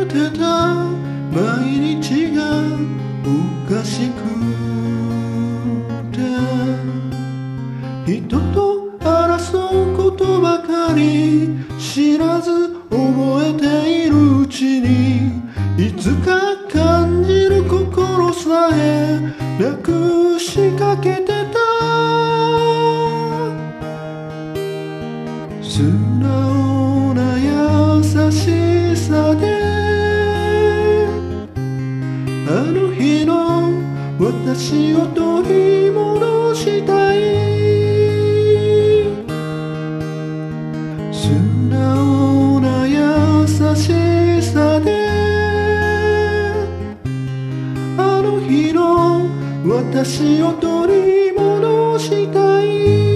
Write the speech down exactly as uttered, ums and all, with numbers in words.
てた毎日がおかしくて、人と争うことばかり知らず覚えているうちに、いつか感じる心さえなくしかけてた。素直な優しさであの日の私を取り戻したい。素直な優しさであの日の私を取り戻したい。